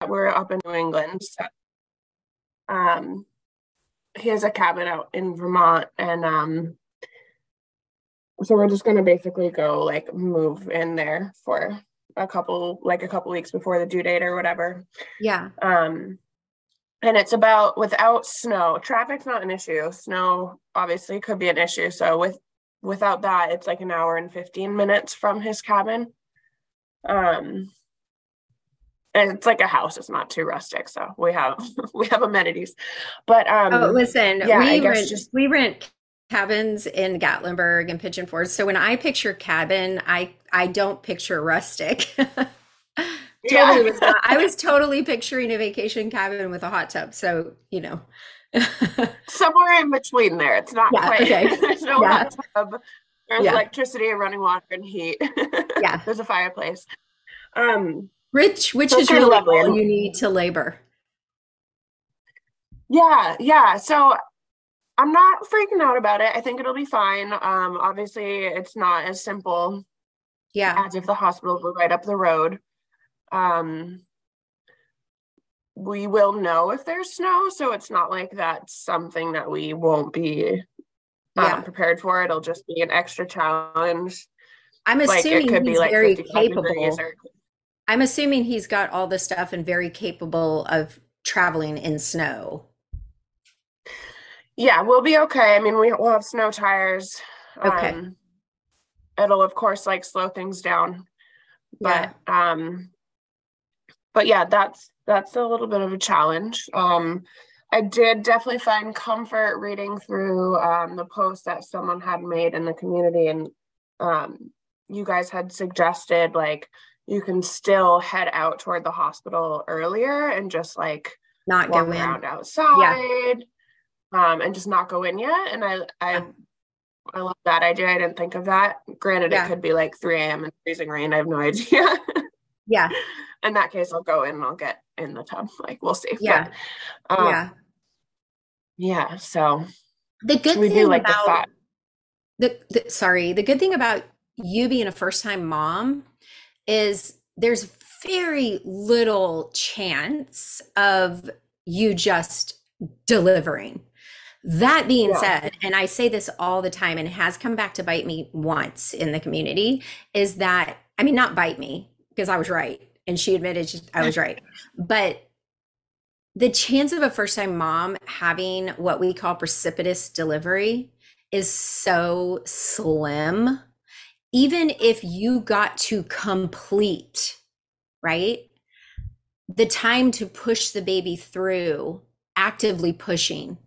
we're up in New England. So, um, he has a cabin out in Vermont, and so we're just gonna basically go like move in there for a couple weeks before the due date or whatever. Yeah. Um, and it's about without snow, traffic's not an issue. Snow obviously could be an issue. So without that, it's like an hour and 15 minutes from his cabin. Um, and it's like a house, it's not too rustic, so we have we have amenities. But Oh, listen, yeah, I guess just we rent cabins in Gatlinburg and Pigeon Forge. So when I picture cabin, I don't picture rustic. yeah. Totally was not. I was totally picturing a vacation cabin with a hot tub. So, you know. Somewhere in between there. It's not Yeah, quite okay. there's no Yeah. hot tub. There's Yeah. electricity and running water and heat. Yeah. There's a fireplace. Um, Which so it's is kind of really lovely. all And you need to labor. yeah, yeah. So I'm not freaking out about it. I think it'll be fine. Obviously it's not as simple Yeah. as if the hospitals were right up the road. Um, we will know if there's snow, so it's not like that's something that we won't be Yeah. prepared for. It'll just be an extra challenge. I'm Like it assuming could be he's like very 55 degrees capable. or I'm assuming he's got all the stuff and very capable of traveling in snow. yeah, we'll be okay. I mean, we'll have snow tires. Okay. Um, it'll of course like slow things down, Yeah. but yeah, that's a little bit of a challenge. I did definitely find comfort reading through the post that someone had made in the community, and you guys had suggested like you can still head out toward the hospital earlier and just like Not go walk in. around Yeah. outside, and just not go in yet. And Yeah. I love that idea. I didn't think of that. Granted, it Yeah. could be like 3 a.m. and freezing rain. I have no idea. Yeah. In that case, I'll go in and I'll get in the tub. Like we'll see. But Yeah. um, Yeah. yeah, so The good we do thing like the about thought. the good thing about you being a first-time mom is there's very little chance of you just delivering. That being Yeah. said, and I say this all the time, and it has come back to bite me once in the community, is that, I mean, not bite me because I was right. And she admitted I was right. But the chance of a first time mom having what we call precipitous delivery is so slim. Even if you got to complete, right? The time to push the baby through, actively pushing,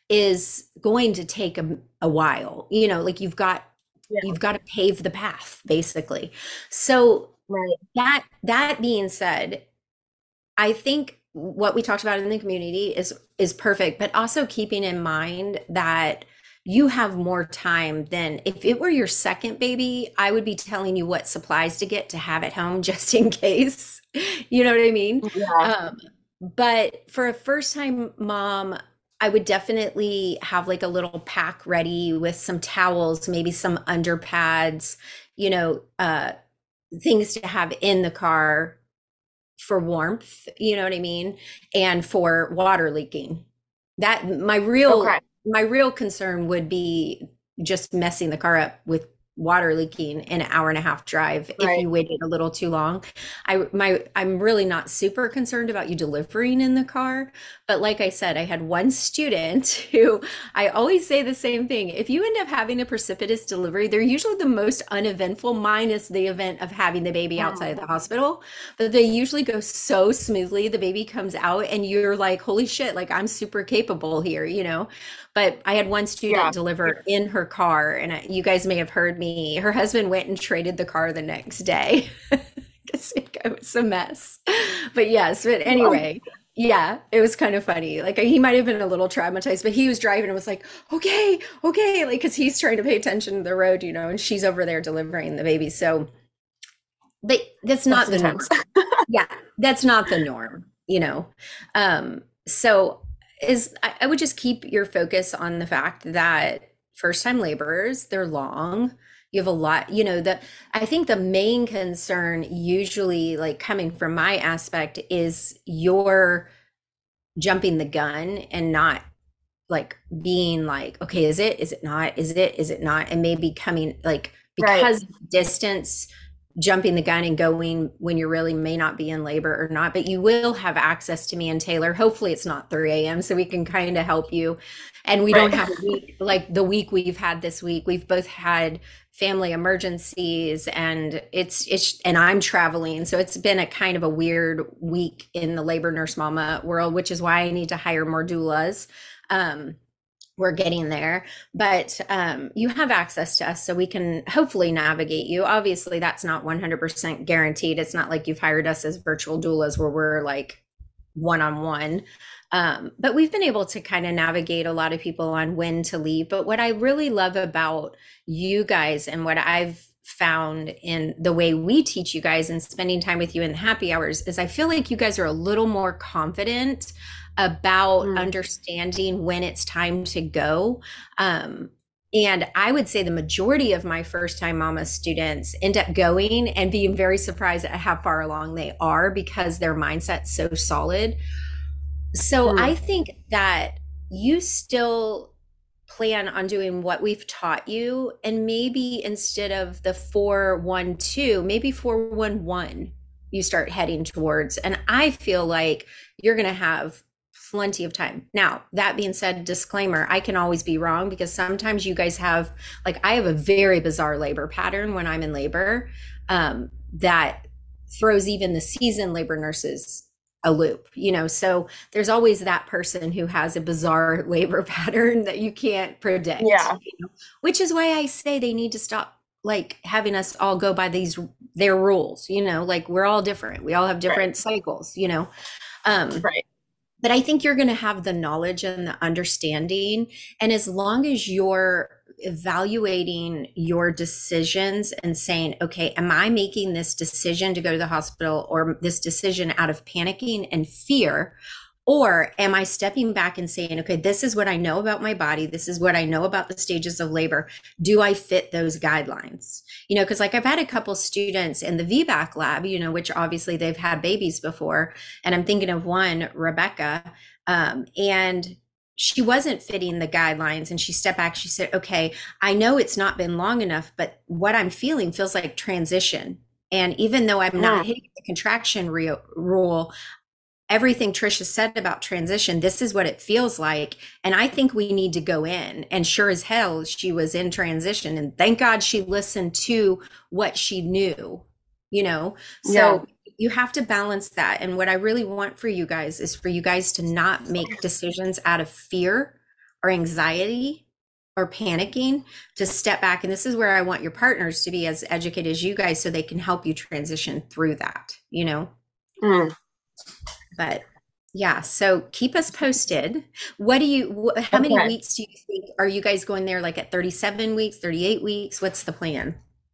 is going to take a while. You know, like Yeah. you've got to pave the path, basically. So Right. that being said, I think what we talked about in the community is perfect, but also keeping in mind that you have more time than if it were your second baby, I would be telling you what supplies to get to have at home just in case. You know what I mean? Yeah. Um, but for a first time mom, I would definitely have like a little pack ready with some towels, maybe some underpads, you know, things to have in the car for warmth, you know what I mean? And for water leaking. That Okay. my real concern would be just messing the car up with water leaking in an hour and a half drive if Right. you waited a little too long. I'm really not super concerned about you delivering in the car, but like I said, I had one student who, I always say the same thing. If you end up having a precipitous delivery, they're usually the most uneventful, minus the event of having the baby outside of Mm. the hospital, but they usually go so smoothly. The baby comes out and you're like, holy shit, like I'm super capable here, you know? But I had one student Yeah. deliver in her car, and you guys may have heard me. Her husband went and traded the car the next day because it was a mess. But yes, but anyway, yeah, it was kind of funny. Like he might have been a little traumatized, but he was driving and was like, okay, okay, like because he's trying to pay attention to the road, you know, and she's over there delivering the baby. So, but that's That's not the intense. norm. Yeah, that's not the norm, you know. So I would just keep your focus on the fact that first time laborers, they're long. You have a lot, I think the main concern usually, like coming from my aspect, is you're jumping the gun and not like being like, okay, is it not, is it not? And maybe coming like, Right. because of distance, jumping the gun and going when you really may not be in labor or not, but you will have access to me and Taylor. Hopefully it's not 3 a.m. so we can kind of help you. And we don't Right. have a week like the week we've had this week. We've both had family emergencies, and it's and I'm traveling. So it's been a kind of a weird week in the labor nurse mama world, which is why I need to hire more doulas. Um, we're getting there, but you have access to us, so we can hopefully navigate you. Obviously that's not 100% guaranteed. It's not like you've hired us as virtual doulas where we're like one-on-one. But we've been able to kind of navigate a lot of people on when to leave. But what I really love about you guys, and what I've found in the way we teach you guys and spending time with you in the happy hours, is I feel like you guys are a little more confident about Mm. understanding when it's time to go. And I would say the majority of my first time mama students end up going and being very surprised at how far along they are, because their mindset's so solid. So I Mm. think that you still plan on doing what we've taught you, and maybe instead of the 4-1-2, maybe 4-1-1 you start heading towards. And I feel like you're going to have plenty of time. Now, that being said, disclaimer, I can always be wrong, because sometimes you guys have, like, I have a very bizarre labor pattern when I'm in labor, that throws even the seasoned labor nurses a loop, so there's always that person who has a bizarre labor pattern that you can't predict, Yeah. which is why I say they need to stop like having us all go by their rules, like we're all different. We all have Right. different cycles, um, Right. but I think you're going to have the knowledge and the understanding. And as long as you're evaluating your decisions and saying, okay, am I making this decision to go to the hospital, or this decision out of panicking and fear? Or am I stepping back and saying, okay, this is what I know about my body. This is what I know about the stages of labor. Do I fit those guidelines? Because like I've had a couple students in the VBAC lab, which obviously they've had babies before. And I'm thinking of one, Rebecca, and she wasn't fitting the guidelines, and she stepped back. She said, okay, I know it's not been long enough, but what I'm feeling feels like transition. And even though I'm not Mm. hitting the contraction rule, everything Trisha said about transition, this is what it feels like. And I think we need to go in. And sure as hell, she was in transition. And thank God she listened to what she knew, Yeah. So you have to balance that. And what I really want for you guys is for you guys to not make decisions out of fear or anxiety or panicking, to step back. And this is where I want your partners to be as educated as you guys, so they can help you transition through that. Mm. But yeah, so keep us posted. How many Okay. weeks do you think, are you guys going there, like at 37 weeks, 38 weeks? What's the plan?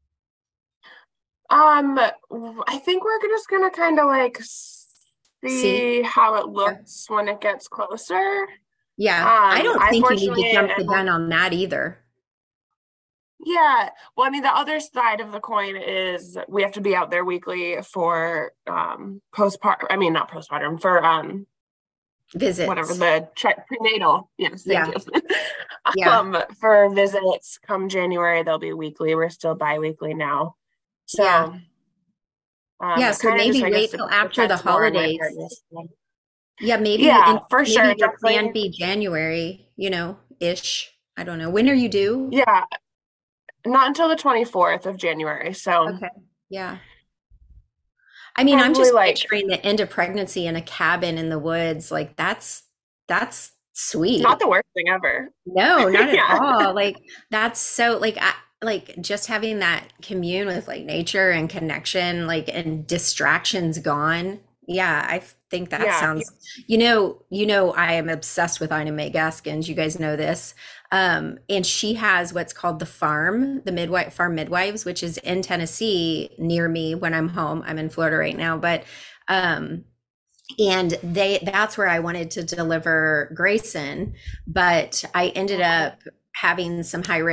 I think we're just gonna kind of like See? see how it Yeah. looks when it gets closer. Yeah. I don't I think you need to fortunately jump the am, gun on that either. yeah. Well, I mean, the other side of the coin is we have to be out there weekly for postpartum. I mean, not postpartum, for whatever Visits. the prenatal. Yes, thank Yeah. you. Yeah. For visits come January, they'll be weekly. We're still bi-weekly now. Yeah. So Yeah. it So kind of just, maybe I guess, wait till after the depends more on my holidays. partner's plan. Yeah, maybe, Yeah, and for sure. maybe your plan Definitely. be January, ish. I don't know. When are you due? Yeah, not until the 24th of January. So Okay. Yeah. I mean, I'm probably just like picturing the end of pregnancy in a cabin in the woods. Like that's not sweet. the worst thing ever. No, not at Yeah. all. Like that's so like like just having that commune with like nature and connection, like, and distractions gone. Yeah, I think that Yeah. sounds, I am obsessed with Ina May Gaskins. You guys know this. And she has what's called the farm, the midwife farm midwives, which is in Tennessee near me when I'm home. I'm in Florida right now, but um and that's where I wanted to deliver Grayson, but I ended Oh, cool. up having some high risk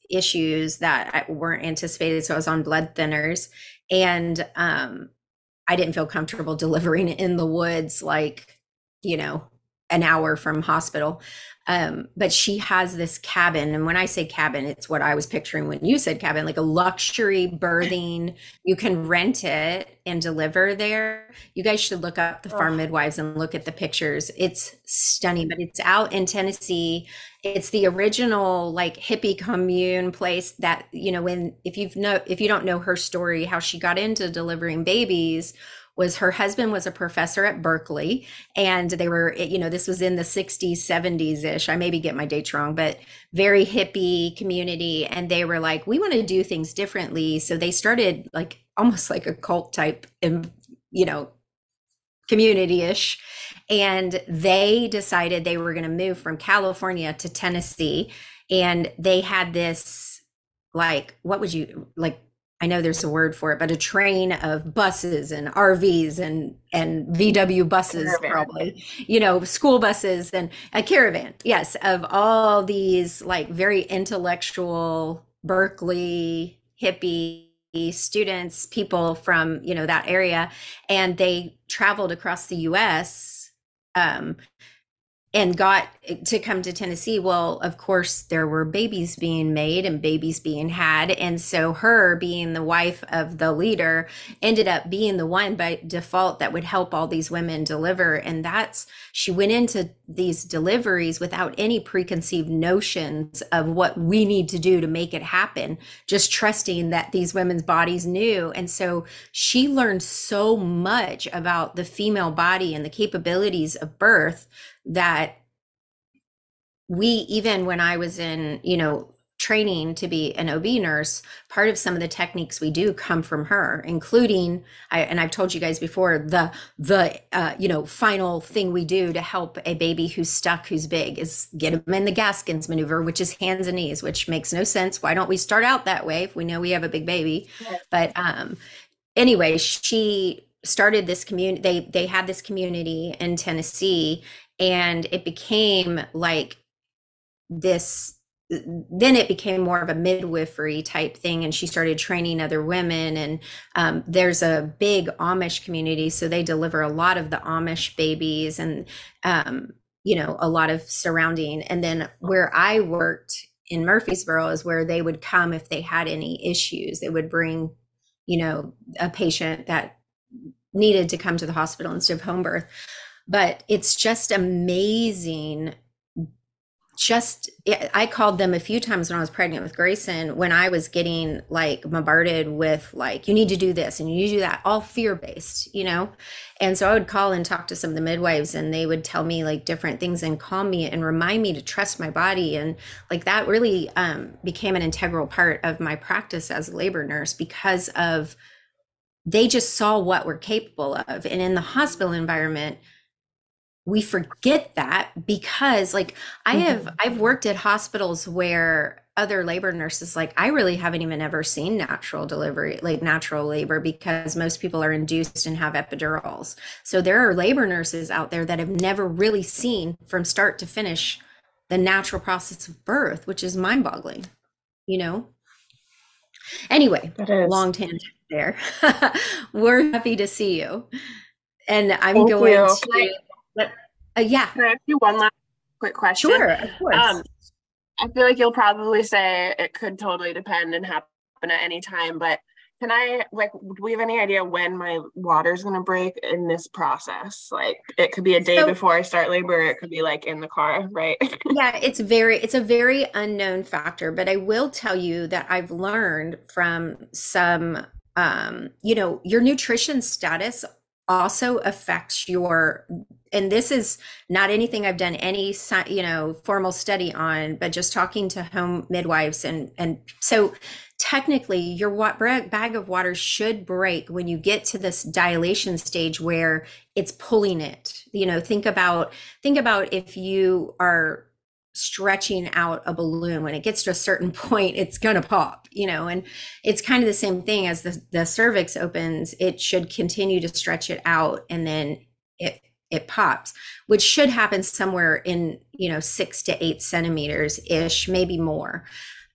issues that weren't anticipated. So I was on blood thinners, and I didn't feel comfortable delivering in the woods, like, you know, an hour from hospital. But she has this cabin. And when I say cabin, it's what I was picturing when you said cabin, like a luxury birthing. You can rent it and deliver there. You guys should look up the farm midwives and look at the pictures. It's stunning, but it's out in Tennessee. It's the original like hippie commune place that, you know, when if you don't know her story, how she got into delivering babies was her husband was a professor at Berkeley, and they were, you know, this was in the 60s, 70s ish. I maybe get my dates wrong, but very hippie community. And they were like, we want to do things differently. So they started like almost like a cult type, you know, community ish. And they decided they were going to move from California to Tennessee. And they had this, like, what would you like? I know there's a word for it, but a train of buses and RVs and VW buses, caravan. Probably, you know, school buses and a caravan. Yes, of all these like very intellectual Berkeley hippie students, people from, you know, that area, and they traveled across the US and got to come to Tennessee. Well, of course, there were babies being made and babies being had. And so her being the wife of the leader ended up being the one by default that would help all these women deliver. And she went into these deliveries without any preconceived notions of what we need to do to make it happen, just trusting that these women's bodies knew. And so she learned so much about the female body and the capabilities of birth that even when I was in, you know, training to be an OB nurse, part of some of the techniques we do come from her, including, and I've told you guys before, the you know, final thing we do to help a baby who's stuck, who's big, is get them in the Gaskins maneuver, which is hands and knees, which makes no sense. Why don't we start out that way if we know we have a big baby? But anyway, she started this community. They had this community in Tennessee, and it became like this. Then it became more of a midwifery type thing, and she started training other women. And there's a big Amish community, so they deliver a lot of the Amish babies, and you know, a lot of surrounding. And then where I worked in Murfreesboro is where they would come if they had any issues. They would bring, you know, a patient that needed to come to the hospital instead of home birth. But it's just amazing. I called them a few times when I was pregnant with Grayson, when I was getting like bombarded with like, you need to do this and you need to do that, all fear-based, you know? And so I would call and talk to some of the midwives, and they would tell me like different things and calm me and remind me to trust my body. And like that really became an integral part of my practice as a labor nurse, because of they just saw what we're capable of. And in the hospital environment, we forget that, because like I've worked at hospitals where other labor nurses, like, I really haven't even ever seen natural delivery, like natural labor, because most people are induced and have epidurals. So there are labor nurses out there that have never really seen from start to finish the natural process of birth, which is mind-boggling, you know? Anyway, long tangent there. We're happy to see you. And I'm Thank going you. to yeah. Can I ask you one last quick question? Sure, of course. I feel like you'll probably say it could totally depend and happen at any time, but can I, like, do we have any idea when my water's going to break in this process? Like, it could be a day before I start labor. It could be like in the car, right? Yeah, it's a very unknown factor, but I will tell you that I've learned from some, you know, your nutrition status also affects your, and this is not anything I've done any, you know, formal study on, but just talking to home midwives. And so technically your bag of water should break when you get to this dilation stage where it's pulling it. You know, think about if you are stretching out a balloon, when it gets to a certain point, it's going to pop, you know, and it's kind of the same thing as the cervix opens. It should continue to stretch it out, and then it pops, which should happen somewhere in, you know, 6 to 8 centimeters ish, maybe more.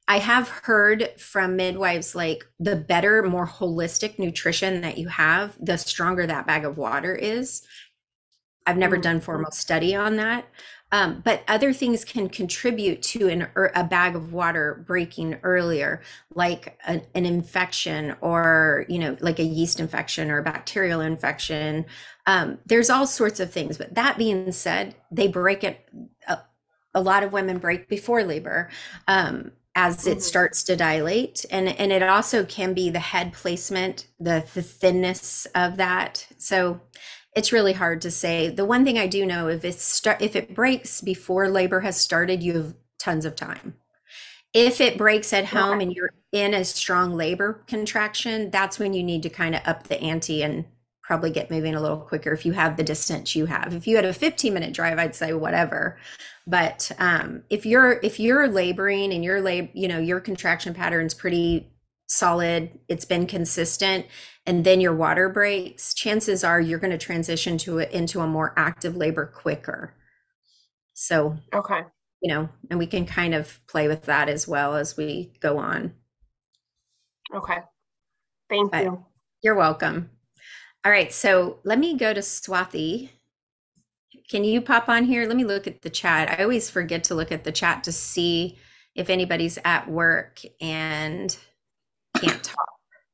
I have heard from midwives like the better, more holistic nutrition that you have, the stronger that bag of water is. I've never Mm. done formal study on that. But other things can contribute to a bag of water breaking earlier, like an infection or, like a yeast infection or a bacterial infection. There's all sorts of things. But that being said, they break it. A lot of women break before labor. As it Mhm. starts to dilate, and it also can be the head placement, the thinness of that. So it's really hard to say. The one thing I do know, if it breaks before labor has started, you have tons of time. If it breaks at home Okay. and you're in a strong labor contraction, that's when you need to kind of up the ante and probably get moving a little quicker if you have the distance you have. If you had a 15-minute drive, I'd say whatever. But if you're laboring and your contraction pattern's pretty solid, it's been consistent, and then your water breaks, chances are you're going to transition into a more active labor quicker. So, Okay. and we can kind of play with that as well as we go on. Okay. Thank But you. you're welcome. All right, so let me go to Swathi. Can you pop on here? Let me look at the chat. I always forget to look at the chat to see if anybody's at work and can't talk.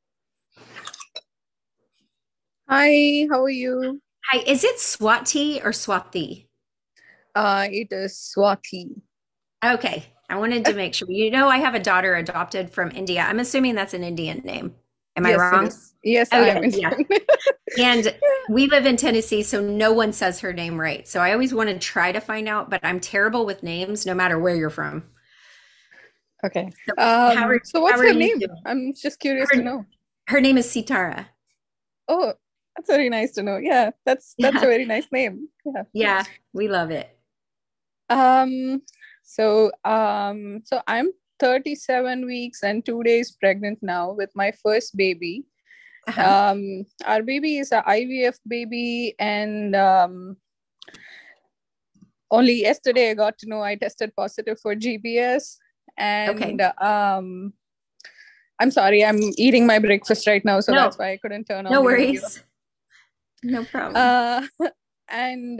Hi, how are you? Hi, is it Swati or Swathi? It is Swati. Okay, I wanted to make sure. I have a daughter adopted from India. I'm assuming that's an Indian name. Am I Yes, it wrong? is. Yes, Oh, I yeah, am yeah. Indian. And we live in Tennessee, so no one says her name right. So I always want to try to find out, but I'm terrible with names no matter where you're from. Okay. So how are So how what's are her you name? doing? I'm just curious to Her, know. her name is Sitara. Oh, that's very nice to know. Yeah, that's a Yeah. very nice name. Yeah. Yeah, we love it. Um, so I'm 37 weeks and 2 days pregnant now with my first baby. Uh-huh. Our baby is a IVF baby, and only yesterday I got to know I tested positive for GBS. Okay. And I'm sorry, I'm eating my breakfast right now, so No, that's why I couldn't turn on no the video. worries. No problem. Uh, and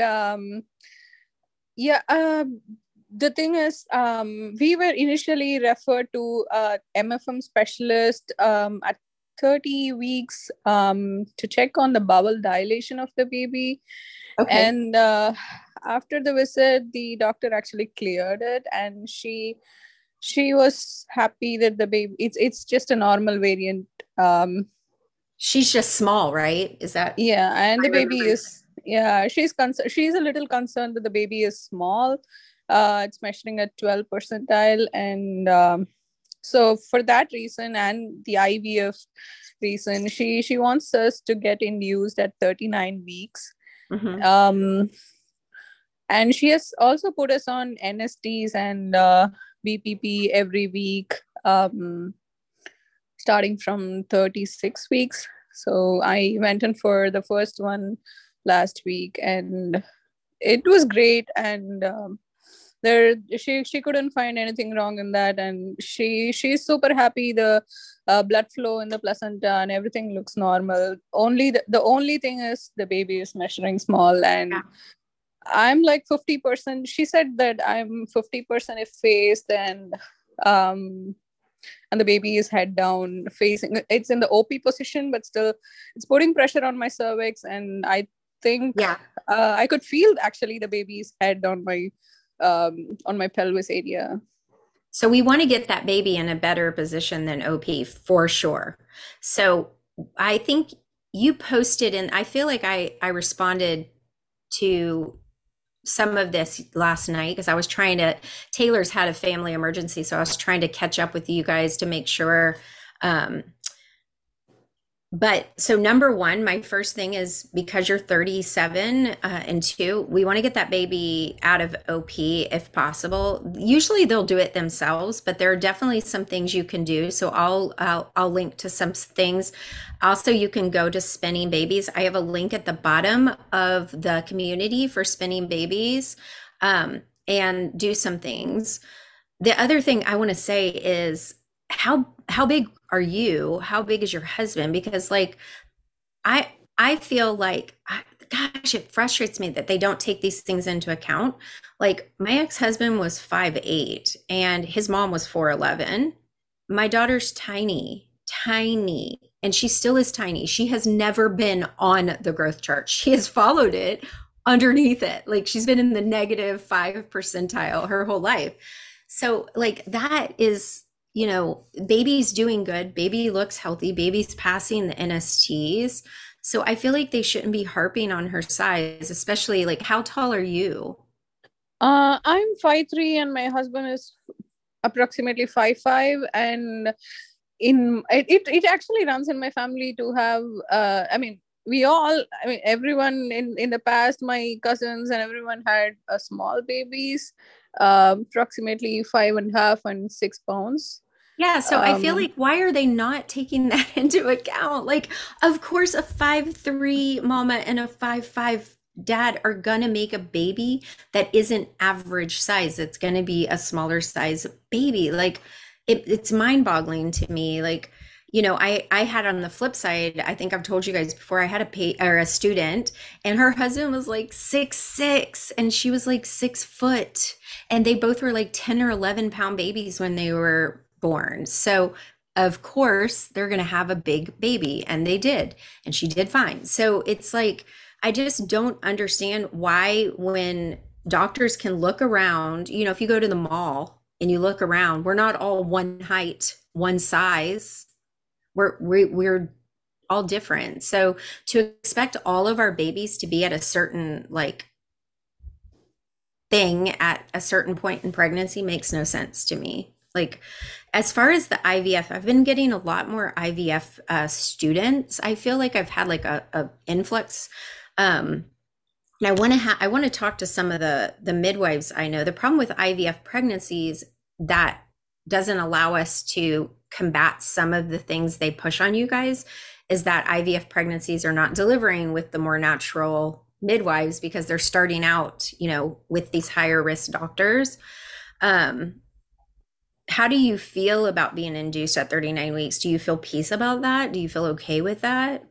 yeah, the thing is, we were initially referred to MFM specialist at 30 weeks to check on the bowel dilation of the baby. Okay. And after the visit, the doctor actually cleared it, and she was happy that the baby it's just a normal variant. She's just small, right? Is that Yeah, and I the baby remember? is, yeah, she's a little concerned that the baby is small. It's measuring at 12 percentile, and so for that reason and the IVF reason, she wants us to get induced at 39 weeks. Mhm. Um, and she has also put us on NSTs and BPP every week, starting from 36 weeks. So I went in for the first one last week, and it was great. And there, she couldn't find anything wrong in that, and she's super happy. The blood flow in the placenta and everything looks normal. Only the only thing is the baby is measuring small, and Yeah. I'm like 50%. She said that I'm 50% effaced, um and the baby is head down facing, it's in the OP position, but still it's putting pressure on my cervix, and I think Yeah. I could feel actually the baby's head on my pelvis area. So we want to get that baby in a better position than OP for sure. So I think you posted, and I feel like I responded to some of this last night because I was trying to, Taylor's had a family emergency, so I was trying to catch up with you guys to make sure. But so number one, my first thing is because you're 37 and two, we want to get that baby out of OP if possible. Usually they'll do it themselves, but there are definitely some things you can do. So I'll link to some things. Also, you can go to Spinning Babies. I have a link at the bottom of the community for Spinning Babies, and do some things. The other thing I want to say is how big are you? How big is your husband? Because like I feel like gosh, it frustrates me that they don't take these things into account. Like my ex-husband was 5'8" and his mom was 4'11". My daughter's tiny, tiny, and she still is tiny. She has never been on the growth chart. She has followed it underneath it. Like she's been in the negative 5 percentile her whole life. So like that is, baby's doing good. Baby looks healthy. Baby's passing the NSTs. So I feel like they shouldn't be harping on her size, especially like how tall are you? I'm 5'3" and my husband is approximately 5'5", and it actually runs in my family to have I mean we all I mean everyone in the past, my cousins and everyone had small babies, approximately 5.5 and 6 pounds. Yeah, so I feel um like why are they not taking that into account? Like, of course, a 5'3" mama and a 5'5" dad are gonna make a baby that isn't average size. It's gonna be a smaller size baby. Like, it's mind-boggling to me. Like, I had on the flip side, I think I've told you guys before, I had a student, and her husband was like 6'6", and she was like 6 foot, and they both were like 10 or 11 pound babies when they were born. So of course they're going to have a big baby, and they did, and she did fine. So it's like I just don't understand why, when doctors can look around, if you go to the mall and you look around, we're not all one height, one size. We're all different. So to expect all of our babies to be at a certain like thing at a certain point in pregnancy makes no sense to me. Like, as far as the IVF, I've been getting a lot more IVF students. I feel like I've had like a influx. And I want to talk to some of the midwives I know. The problem with IVF pregnancies that doesn't allow us to combat some of the things they push on you guys is that IVF pregnancies are not delivering with the more natural midwives because they're starting out, with these higher risk doctors. Um, how do you feel about being induced at 39 weeks? Do you feel peace about that? Do you feel okay with that?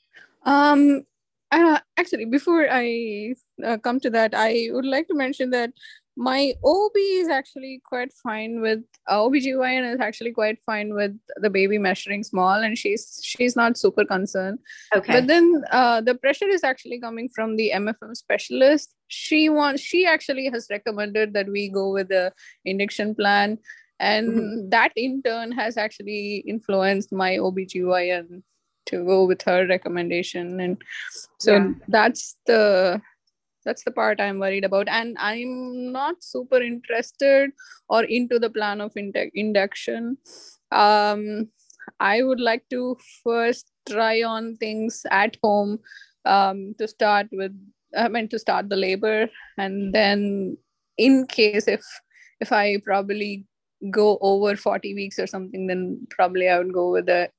um Actually, before I come to that, I would like to mention that my OB is actually quite fine with OBGYN is actually quite fine with the baby measuring small, and she's not super concerned. But Okay. then the pressure is actually coming from the MFM specialist. She actually has recommended that we go with the induction plan, Mhm. and that in turn has actually influenced my OBGYN to go with her recommendation. And Yeah. so that's the part I'm worried about, and I'm not super interested or into the plan of induction. um I would like to first try on things at home, to start with. I mean, to start the labor, and then in case if I probably go over 40 weeks or something, then probably I would go with the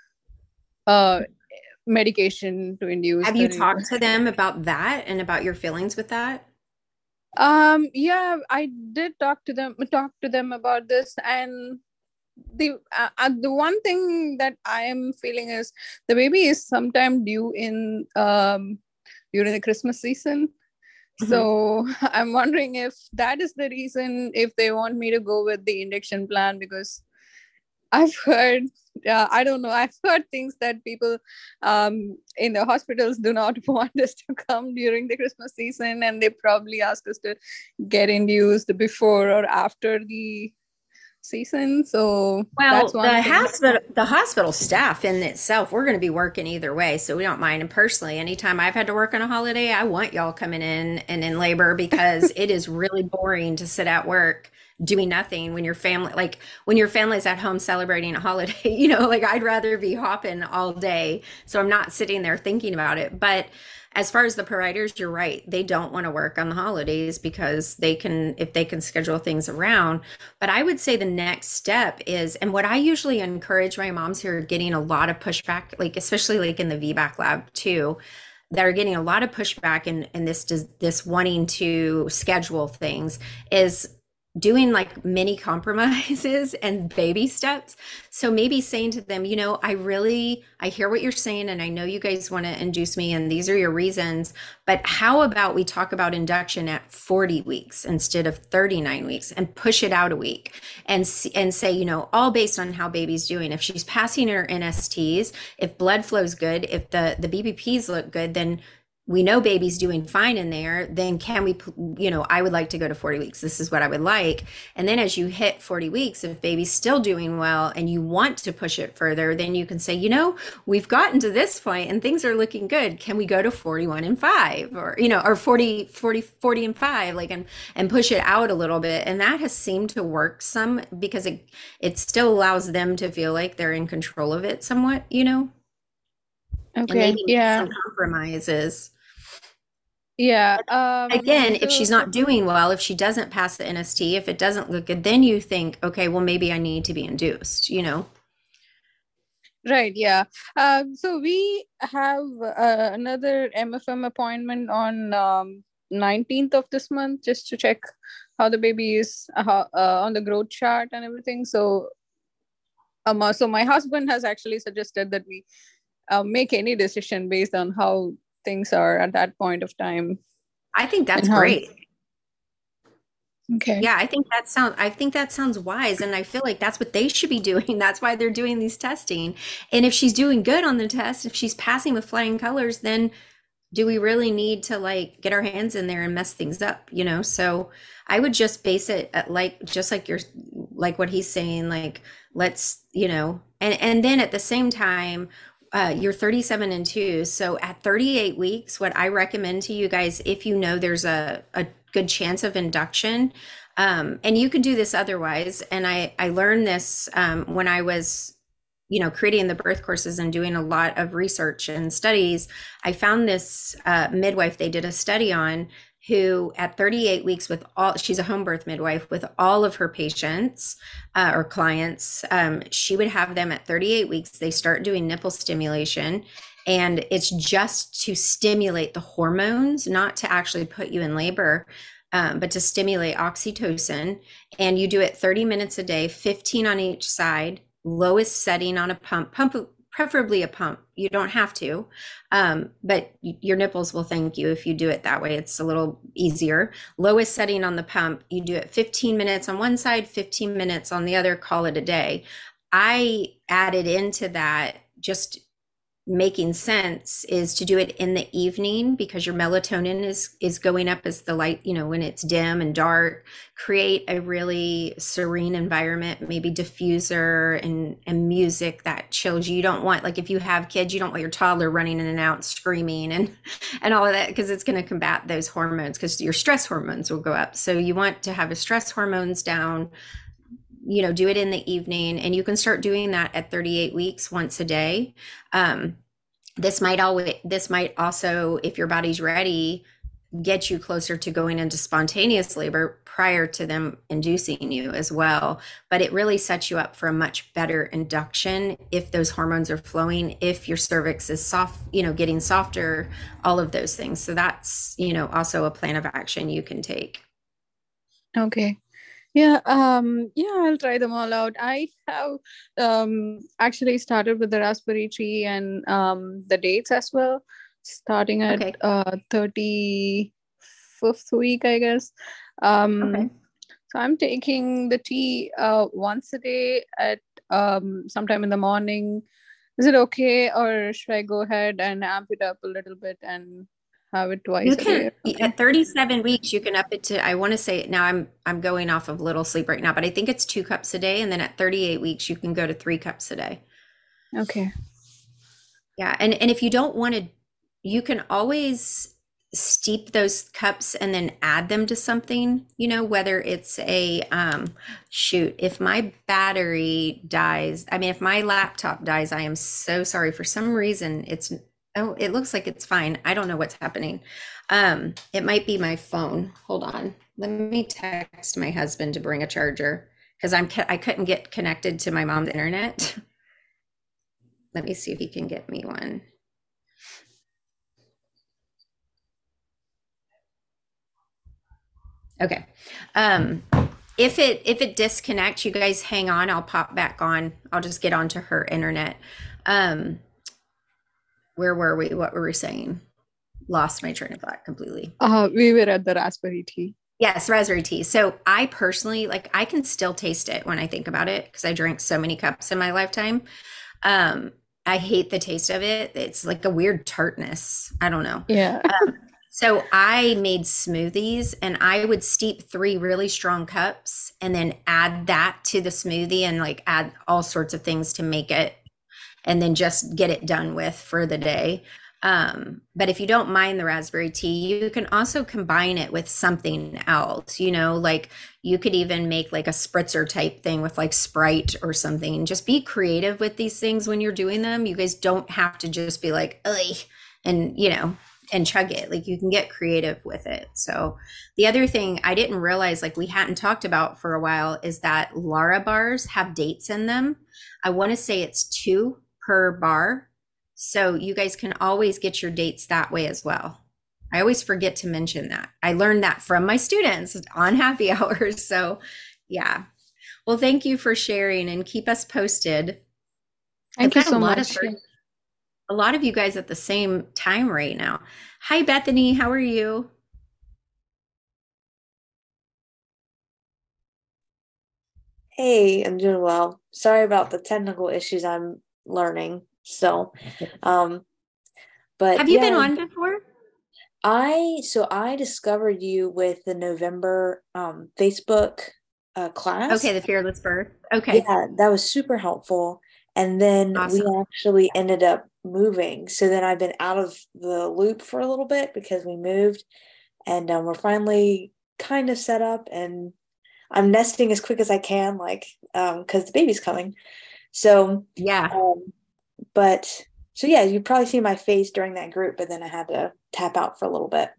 uh medication to induce Have you the talked labor. to them about that and about your feelings with that? Yeah, I did talk to them about this, and the one thing that I am feeling is the baby is sometime due in during the Christmas season. Mhm. So I'm wondering if that is the reason, if they want me to go with the induction plan, because I've heard, I don't know, I've heard things that people in the hospitals do not want us to come during the Christmas season, and they probably ask us to get induced before or after the season. So that's Well, one thing. the hospital staff in itself, we're going to be working either way, so we don't mind. And personally, anytime I've had to work on a holiday, I want y'all coming in and in labor because it is really boring to sit at work doing nothing when your family's at home celebrating a holiday, like I'd rather be hopping all day. So I'm not sitting there thinking about it. But as far as the providers, you're right. They don't want to work on the holidays because if they can schedule things around. But I would say the next step is, and what I usually encourage my moms who are getting a lot of pushback, like especially like in the VBAC lab too, that are getting a lot of pushback and this wanting to schedule things is doing like mini compromises and baby steps. So maybe saying to them, I hear what you're saying, and I know you guys want to induce me, and these are your reasons, but how about we talk about induction at 40 weeks instead of 39 weeks, and push it out a week, and say, all based on how baby's doing. If she's passing her NSTs, if blood flow's good, if the BBPs look good, then we know baby's doing fine in there. Then can we, I would like to go to 40 weeks. This is what I would like. And then as you hit 40 weeks, if baby's still doing well and you want to push it further, then you can say, we've gotten to this point and things are looking good. Can we go to 41 and 5, or 40 and 5, like, and push it out a little bit. And that has seemed to work some, because it still allows them to feel like they're in control of it somewhat, and Okay. maybe make Yeah. some compromises. Yeah. Again, if So she's not doing well, if she doesn't pass the NST, if it doesn't look good, then you think, okay, well, maybe I need to be induced, right. Yeah. So we have another MFM appointment on 19th of this month, just to check how the baby is on the growth chart and everything. So so my husband has actually suggested that we make any decision based on how things are at that point of time. I think that's And how- great. Okay. Yeah, I think that sounds wise, and I feel like that's what they should be doing. That's why they're doing these testing. And if she's doing good on the test, if she's passing with flying colors, then do we really need to like get our hands in there and mess things up, So I would just base it at just like like what he's saying, like, let's, and then at the same time, you're 37 and 2. So at 38 weeks, what I recommend to you guys, if there's a good chance of induction, and you can do this otherwise. And I learned this when I was, creating the birth courses and doing a lot of research and studies. I found this midwife they did a study on, who at 38 weeks, she's a home birth midwife, with all of her patients or clients, she would have them at 38 weeks, they start doing nipple stimulation. And it's just to stimulate the hormones, not to actually put you in labor, but to stimulate oxytocin. And you do it 30 minutes a day, 15 on each side, lowest setting on a pump, preferably a pump. You don't have to, but your nipples will thank you if you do it that way. It's a little easier. Lowest setting on the pump, you do it 15 minutes on one side, 15 minutes on the other, call it a day. I added into that, just making sense, is to do it in the evening, because your melatonin is going up as the light, when it's dim and dark. Create a really serene environment, maybe diffuser and music that chills you. You don't want, like, if you have kids, you don't want your toddler running in and out screaming and all of that, because it's going to combat those hormones, because your stress hormones will go up. So you want to have the stress hormones down. Do it in the evening, and you can start doing that at 38 weeks once a day. This might also, if your body's ready, get you closer to going into spontaneous labor prior to them inducing you as well. But it really sets you up for a much better induction if those hormones are flowing, if your cervix is soft, getting softer, all of those things. So that's, also a plan of action you can take. Okay. Yeah, I'll try them all out. I have actually started with the raspberry tree and the dates as well, starting at 35th week, I guess. So I'm taking the tea once a day at sometime in the morning. Is it okay, or should I go ahead and amp it up a little bit and have it twice a day? At 37 weeks, you can up it to, I want to say, now I'm going off of little sleep right now, but I think it's 2 cups a day. And then at 38 weeks, you can go to 3 cups a day. Okay. Yeah. And if you don't want to, you can always steep those cups and then add them to something, whether it's a, if my battery dies, if my laptop dies, I am so sorry. For some reason, it looks like it's fine. I don't know what's happening. It might be my phone. Hold on. Let me text my husband to bring a charger, because I couldn't get connected to my mom's internet. Let me see if he can get me one. Okay. If it disconnects, you guys hang on. I'll pop back on. I'll just get onto her internet. Um, where were we? What were we saying? Lost my train of thought completely. We were at the raspberry tea. Yes, raspberry tea. So I personally like I can still taste it when I think about it because I drank so many cups in my lifetime. Um, I hate the taste of it. It's like a weird tartness. I don't know. Yeah. So I made smoothies and I would steep 3 really strong cups and then add that to the smoothie and like add all sorts of things to make it and then just get it done with for the day. But if you don't mind the raspberry tea, you can also combine it with something else, like you could even make like a spritzer type thing with like Sprite or something. Just be creative with these things when you're doing them. You guys don't have to just be like, ugh, and and chug it. Like you can get creative with it. So the other thing I didn't realize, like we hadn't talked about for a while, is that Lara bars have dates in them. I want to say it's 2 per bar. So you guys can always get your dates that way as well. I always forget to mention that. I learned that from my students on happy hours. So yeah. Well, thank you for sharing and keep us posted. Thank I've you got so much. a lot of you guys at the same time right now. Hi, Bethany. How are you? Hey, I'm doing well. Sorry about the technical issues I'm learning. So, um, but Have you been yeah, on before? I discovered you with the November Facebook class. Okay, the Fearless Birth. Okay, Yeah, that was super helpful. And then we awesome. actually ended up moving. So then I've been out of the loop for a little bit because we moved, and we're finally kind of set up, and I'm nesting as quick as I can, like because the baby's coming. So, Yeah. um, but so yeah, you probably see my face during that group, but then I had to tap out for a little bit.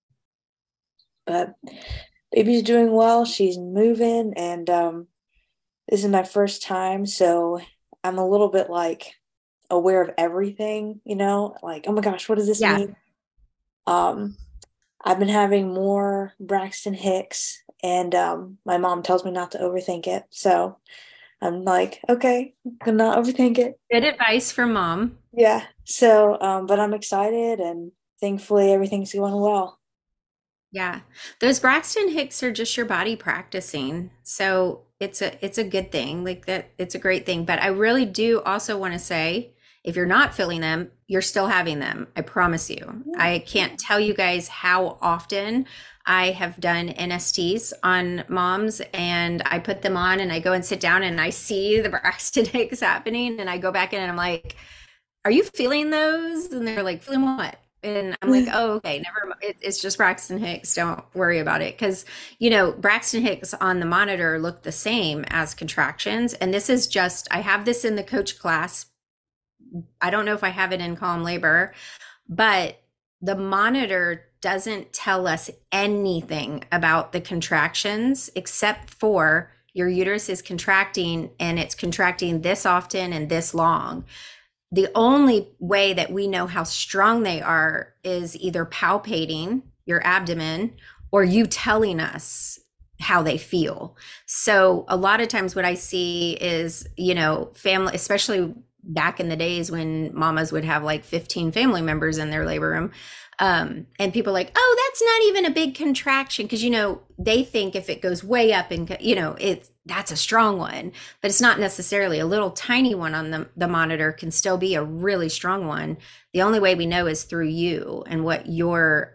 But baby's doing well. She's moving, and this is my first time, so I'm a little bit like aware of everything, like, oh my gosh, what does this Yeah. mean? Um, I've been having more Braxton Hicks, and my mom tells me not to overthink it. So I'm like, okay, I'm gonna not overthink it. Good advice from mom. Yeah. So, but I'm excited, and thankfully everything's going well. Yeah. Those Braxton Hicks are just your body practicing. So it's a good thing. Like that it's a great thing. But I really do also want to say if you're not feeling them, you're still having them. I promise you. Yeah. I can't tell you guys how often I have done NSTs on moms and I put them on and I go and sit down and I see the Braxton Hicks happening and I go back in and I'm like, are you feeling those? And they're like, feeling what? And I'm like, oh, okay, never mind. It's just Braxton Hicks. Don't worry about it. Because, Braxton Hicks on the monitor look the same as contractions. And this is just, I have this in the coach class. I don't know if I have it in calm labor, but the monitor doesn't tell us anything about the contractions except for your uterus is contracting and it's contracting this often and this long. The only way that we know how strong they are is either palpating your abdomen or you telling us how they feel. So a lot of times what I see is, family, especially back in the days when mamas would have like 15 family members in their labor room. And people are like, oh, that's not even a big contraction. Because, they think if it goes way up and, that's a strong one, but it's not necessarily. A little tiny one on the monitor can still be a really strong one. The only way we know is through you and what you're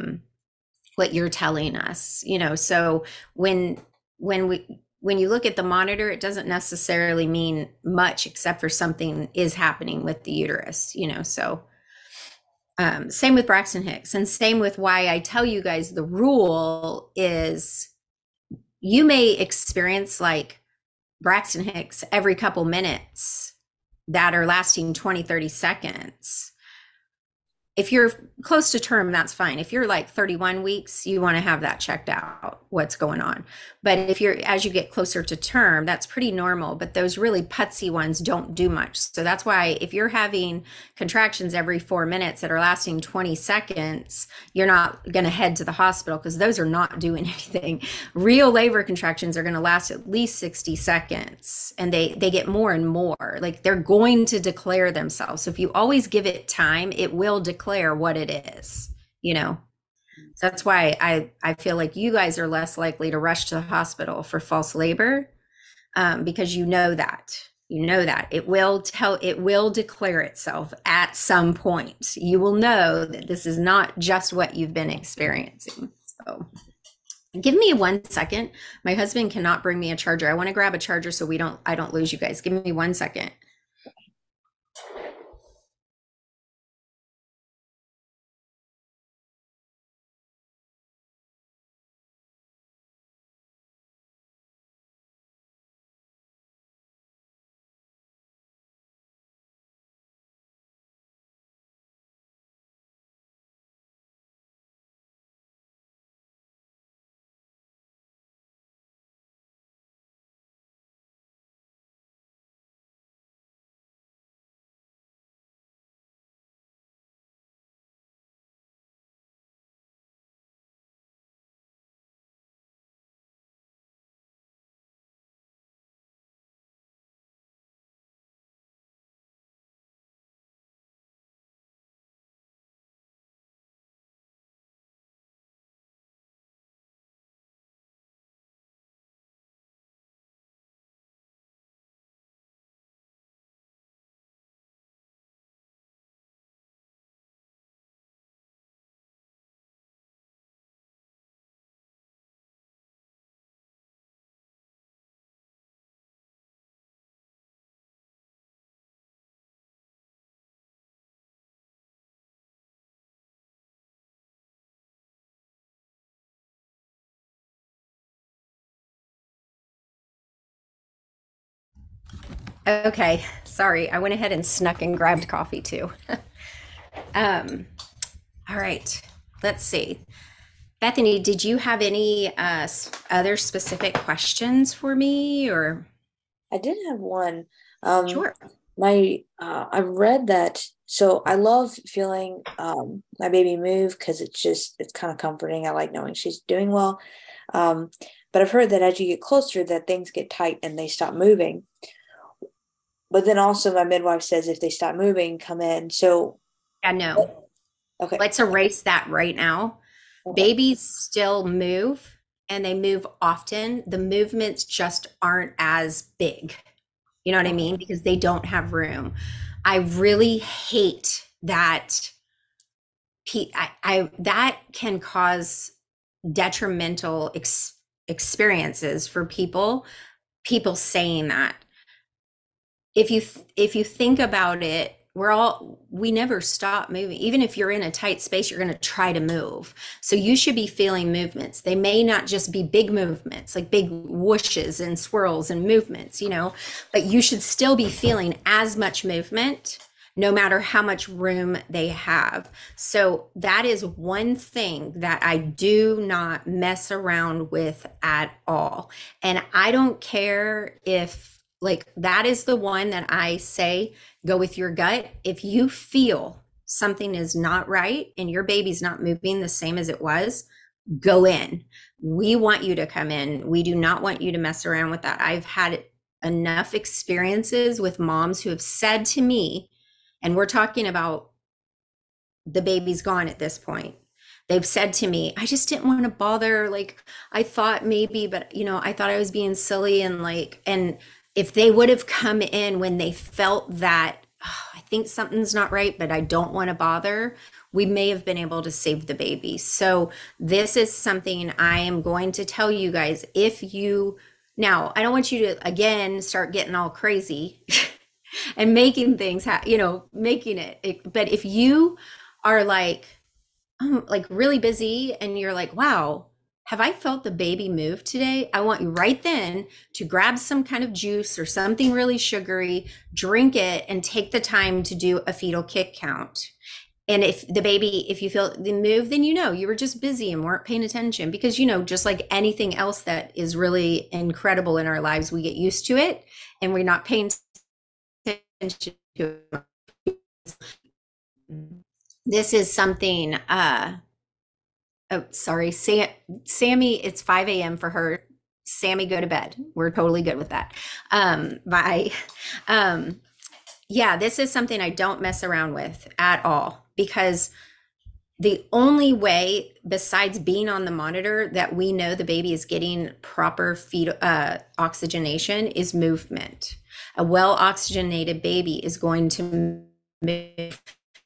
telling us, so when you look at the monitor, it doesn't necessarily mean much except for something is happening with the uterus, so same with Braxton Hicks and same with why I tell you guys the rule is you may experience like Braxton Hicks every couple minutes that are lasting 20, 30 seconds. if you're close to term, that's fine. If you're like 31 weeks, you want to have that checked out, what's going on. But if you're, as you get closer to term, that's pretty normal. But those really putsy ones don't do much. So that's why if you're having contractions every 4 minutes that are lasting 20 seconds, you're not going to head to the hospital, because those are not doing anything. Real labor contractions are going to last at least 60 seconds, and they get more and more. Like, they're going to declare themselves. So if you always give it time, it will declare what it is, you know. So that's why I feel like you guys are less likely to rush to the hospital for false labor, because you know that it will declare itself at some point. You will know that this is not just what you've been experiencing. So give me 1 second. My husband cannot bring me a charger. I want to grab a charger so I don't lose you guys. Give me 1 second. Okay, sorry. I went ahead and snuck and grabbed coffee too. All right, let's see. Bethany, did you have any other specific questions for me, or? I did have one. Sure. I've read that, so I love feeling my baby move, because it's kind of comforting. I like knowing she's doing well. But I've heard that as you get closer, that things get tight and they stop moving. But then also my midwife says if they stop moving, come in. So Yeah, no. okay. Let's erase that right now. Okay. Babies still move, and they move often. The movements just aren't as big. You know what I mean? Because they don't have room. I really hate that. That can cause detrimental experiences for people saying that. If you think about it, we never stop moving. Even if you're in a tight space, you're going to try to move. So you should be feeling movements. They may not just be big movements, like big whooshes and swirls and movements, you know, but you should still be feeling as much movement, no matter how much room they have. So that is one thing that I do not mess around with at all. And I don't care if, like, that is the one that I say, go with your gut. If you feel something is not right and your baby's not moving the same as it was, go in. We want you to come in. We do not want you to mess around with that. I've had enough experiences with moms who have said to me, and we're talking about the baby's gone at this point. They've said to me, I just didn't want to bother. Like, I thought maybe, but you know, I thought I was being silly, and if they would have come in when they felt that, oh, I think something's not right, but I don't want to bother, we may have been able to save the baby. So this is something I am going to tell you guys. Now, I don't want you to, again, start getting all crazy and making things, making it. But if you are like really busy and you're like, wow, have I felt the baby move today? I want you right then to grab some kind of juice or something really sugary, drink it, and take the time to do a fetal kick count. And if you feel the move, then you were just busy and weren't paying attention, because just like anything else that is really incredible in our lives, we get used to it and we're not paying attention to it. This is something, oh, sorry, Sammy, it's 5 a.m. for her. Sammy, go to bed. We're totally good with that. Bye. Yeah, this is something I don't mess around with at all, because the only way besides being on the monitor that we know the baby is getting proper oxygenation is movement. A well oxygenated baby is going to move.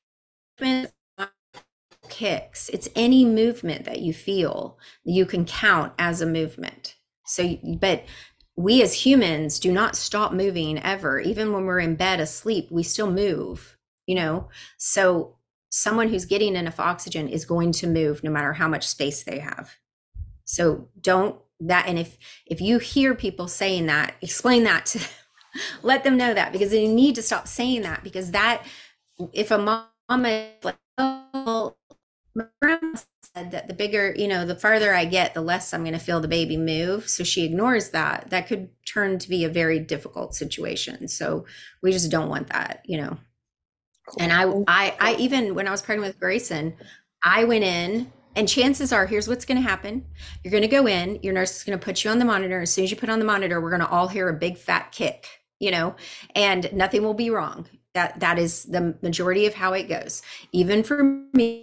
Kicks, it's any movement that you feel you can count as a movement. So, but we as humans do not stop moving ever. Even when we're in bed asleep, we still move, so someone who's getting enough oxygen is going to move no matter how much space they have. So and if you hear people saying that, explain that to let them know that, because they need to stop saying that, because that, if a mom is like, oh, my grandma said that the bigger, the farther I get, the less I'm going to feel the baby move. So she ignores that. That could turn to be a very difficult situation. So we just don't want that, Cool. And I even when I was pregnant with Grayson, I went in, and chances are, here's what's going to happen. You're going to go in, your nurse is going to put you on the monitor. As soon as you put on the monitor, we're going to all hear a big fat kick, and nothing will be wrong. That is the majority of how it goes. Even for me,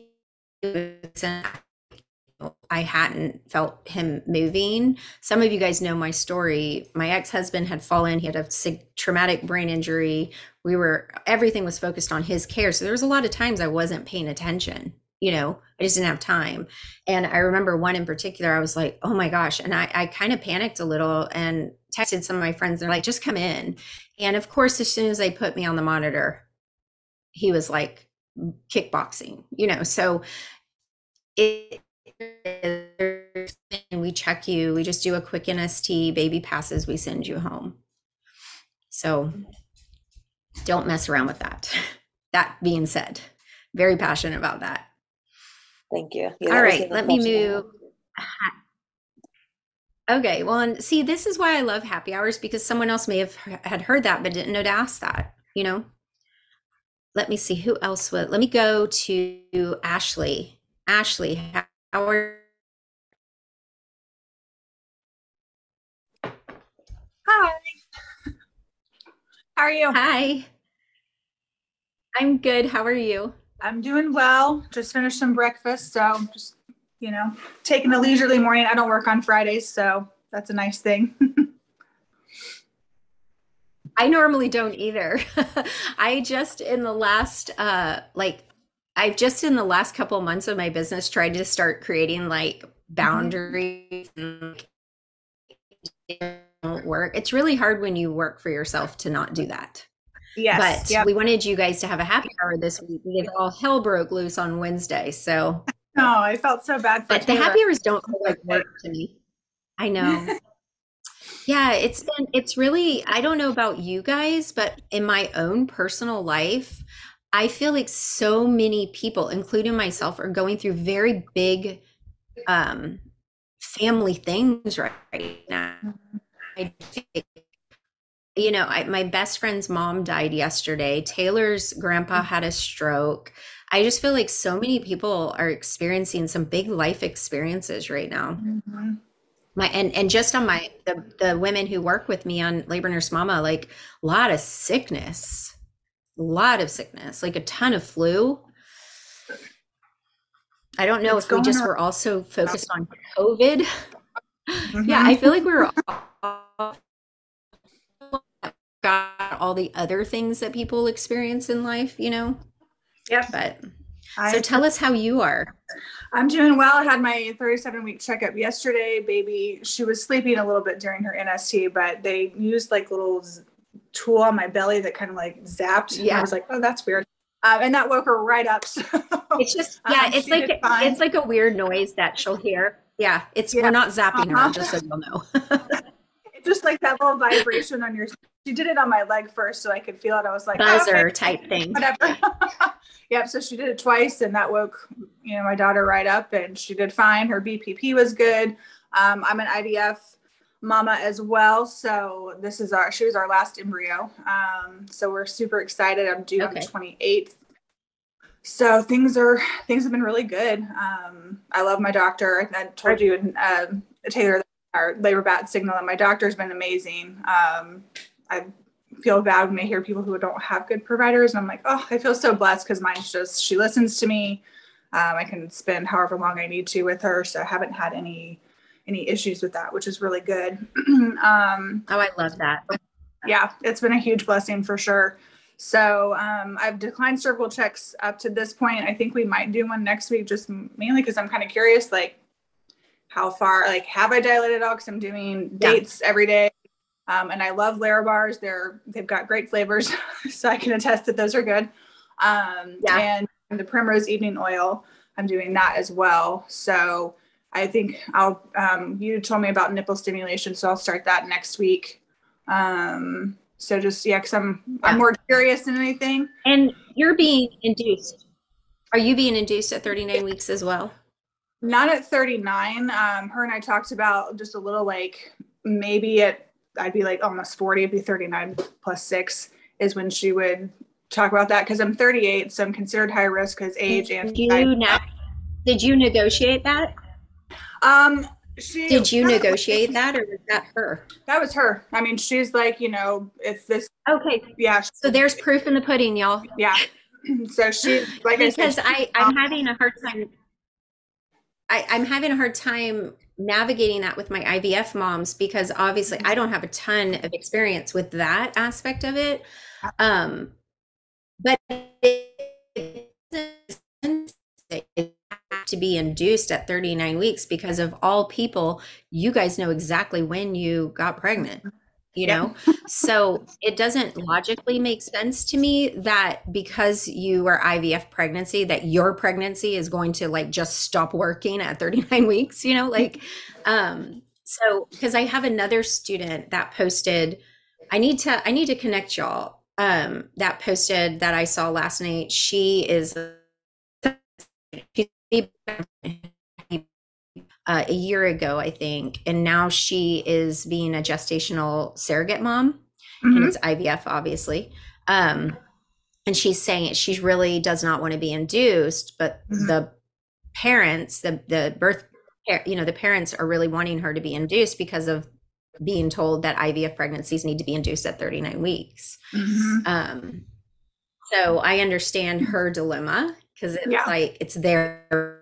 I hadn't felt him moving. Some of you guys know my story. My ex-husband had fallen. He had a traumatic brain injury. Everything was focused on his care. So there was a lot of times I wasn't paying attention. I just didn't have time. And I remember one in particular, I was like, oh my gosh. And I kind of panicked a little and texted some of my friends. They're like, just come in. And of course, as soon as they put me on the monitor, he was like kickboxing, so we check you, we just do a quick NST, baby passes, we send you home. So don't mess around with that. That being said, very passionate about that. Thank you. Yeah, all right, let me move. Okay, well, and see, this is why I love happy hours, because someone else may have had heard that but didn't know to ask that, Let me see who else would. Let me go to Ashley. Ashley, how are Hi. How are you? Hi. I'm good. How are you? I'm doing well. Just finished some breakfast, so just, taking a leisurely morning. I don't work on Fridays, so that's a nice thing. I normally don't either. I've just in the last couple of months of my business tried to start creating like boundaries. Don't work. It's really hard when you work for yourself to not do that. Yes. But we wanted you guys to have a happy hour this week because all hell broke loose on Wednesday. So no, I felt so bad. But Taylor. The happy hours don't feel like work to me. I know. Yeah, it's really, I don't know about you guys, but in my own personal life, I feel like so many people, including myself, are going through very big family things right now. I think, my best friend's mom died yesterday. Taylor's grandpa had a stroke. I just feel like so many people are experiencing some big life experiences right now. Mm-hmm. And just on the women who work with me on Labor Nurse Mama, like a lot of sickness, like a ton of flu. I don't know if we just were also focused on COVID. Mm-hmm. Yeah, I feel like we were all got all the other things that people experience in life, Yep. But so tell us how you are. I'm doing well. I had my 37-week checkup yesterday. Baby, she was sleeping a little bit during her NST, but they used like little tool on my belly that kind of like zapped. Yeah. And I was like, oh, that's weird. And that woke her right up. So, it's just, it's like a weird noise that she'll hear. Yeah. We're not zapping her, just so you'll know. just like that little vibration on your, she did it on my leg first so I could feel it. I was like, buzzer okay, type thing. Whatever. Yep. So she did it twice and that woke, my daughter right up and she did fine. Her BPP was good. I'm an IVF mama as well. So she was our last embryo. So we're super excited. I'm due on the 28th. So things have been really good. I love my doctor. I told you, Taylor, our labor bat signal, that my doctor's been amazing. I feel bad when I hear people who don't have good providers. And I'm like, oh, I feel so blessed because mine's just, she listens to me. I can spend however long I need to with her. So I haven't had any issues with that, which is really good. I love that. Yeah, it's been a huge blessing for sure. So I've declined cervical checks up to this point. I think we might do one next week, just mainly because I'm kind of curious, like how far, like have I dilated at all? Because I'm doing dates every day. And I love Larabars. They've got great flavors, so I can attest that those are good. And the Primrose Evening Oil, I'm doing that as well. So I think you told me about nipple stimulation, so I'll start that next week. So just, because I'm more curious than anything. And you're being induced. Are you being induced at 39 weeks as well? Not at 39. Her and I talked about just a little, like maybe I'd be like almost 40, it'd be 39 plus 6 is when she would talk about that. Cause I'm 38. So I'm considered high risk because age and did you negotiate that? Did you negotiate that, or was that her? That was her. I mean, she's like, if this. Okay. Yeah. So there's proof in the pudding, y'all. Yeah. So she, like I said. Because I'm having a hard time. I'm having a hard time navigating that with my IVF moms, because obviously I don't have a ton of experience with that aspect of it. But it have to be induced at 39 weeks because of all people, you guys know exactly when you got pregnant, so it doesn't logically make sense to me that because you are IVF pregnancy, that your pregnancy is going to like just stop working at 39 weeks, so because I have another student that posted, I need to connect y'all, that posted that I saw last night. She's a year ago, I think, and now she is being a gestational surrogate mom, and it's IVF, obviously. And she's saying she really does not want to be induced, but the parents, the birth, the parents are really wanting her to be induced because of being told that IVF pregnancies need to be induced at 39 weeks. So I understand her dilemma, because it's like it's their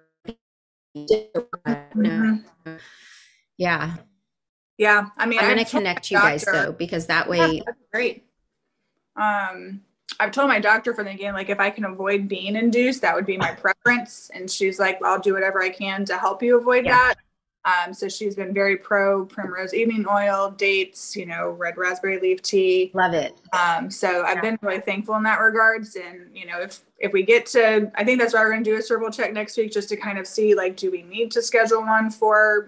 Yeah. I mean, I'm going to connect you guys though, because that way. That's great. I've told my doctor from the beginning, like if I can avoid being induced, that would be my preference. And she's like, well, I'll do whatever I can to help you avoid that. So she's been very pro Primrose Evening Oil, dates, red raspberry leaf tea. Love it. So I've been really thankful in that regards. And, if we get to, I think that's why we're going to do a cervical check next week, just to kind of see, like, do we need to schedule one for,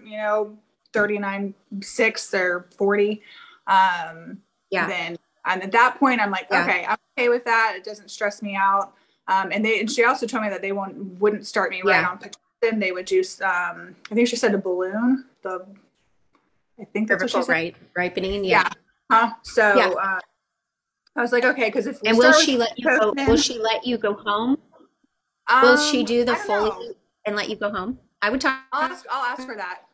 39.6 or 40? Then, and at that point I'm like, okay, I'm okay with that. It doesn't stress me out. And she also told me that they wouldn't start me right on Pitocin. They would use, I think she said a balloon. I think that's cervical, what she said. Right, ripening. So I was like, okay, because if will she let you go? Will she let you go home? Will she do the Foley and let you go home? I would talk. I'll ask for that.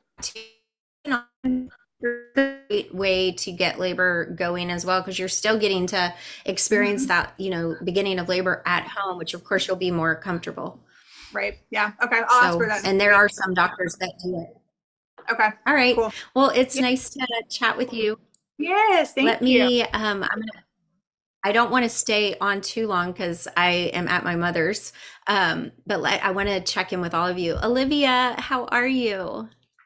Great way to get labor going as well, because you're still getting to experience that beginning of labor at home, which of course you'll be more comfortable. Right. Yeah. Okay. I'll ask for that. And there are some doctors that do it. Okay. All right. Cool. Well, it's nice to chat with you. Yes. Thank you. I don't want to stay on too long because I am at my mother's, but I want to check in with all of you. Olivia, how are you?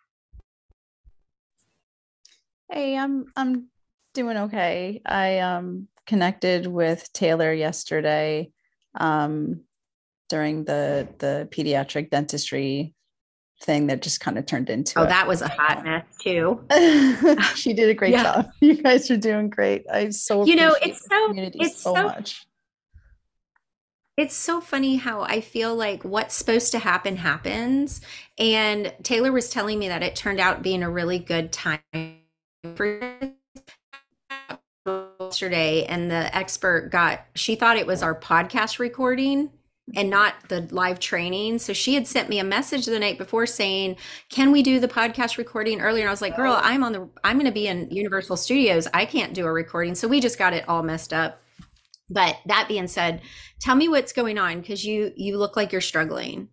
Hey, I'm doing okay. I connected with Taylor yesterday during the pediatric dentistry thing that just kind of turned into Oh, that was a hot mess too. She did a great job. You guys are doing great. I so appreciate it's the community so much. It's so funny how I feel like what's supposed to happen happens. And Taylor was telling me that it turned out being a really good time for yesterday. And the expert she thought it was our podcast recording and not the live training. So she had sent me a message the night before saying, can we do the podcast recording earlier? And I was like, girl, I'm going to be in Universal Studios. I can't do a recording. So we just got it all messed up. But that being said, tell me what's going on, because you look like you're struggling.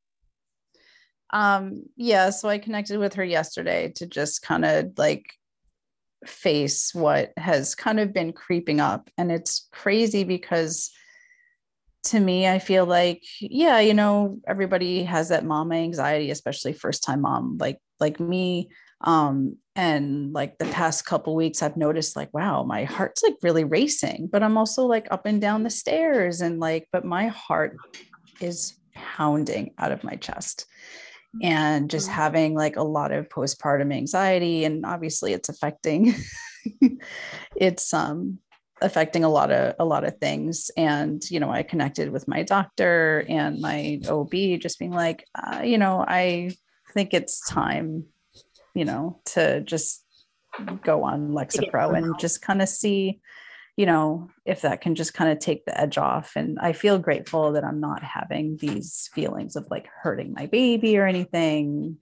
Yeah, so I connected with her yesterday to just kind of like face what has kind of been creeping up. And it's crazy because to me, I feel like, yeah, everybody has that mom anxiety, especially first time mom, like me. And like the past couple weeks, I've noticed like, wow, my heart's like really racing, but I'm also like up and down the stairs and like, but my heart is pounding out of my chest and just having like a lot of postpartum anxiety. And obviously it's affecting, affecting a lot of things. And, I connected with my doctor and my OB just being like, I think it's time, to just go on Lexapro and just kind of see, if that can just kind of take the edge off. And I feel grateful that I'm not having these feelings of like hurting my baby or anything.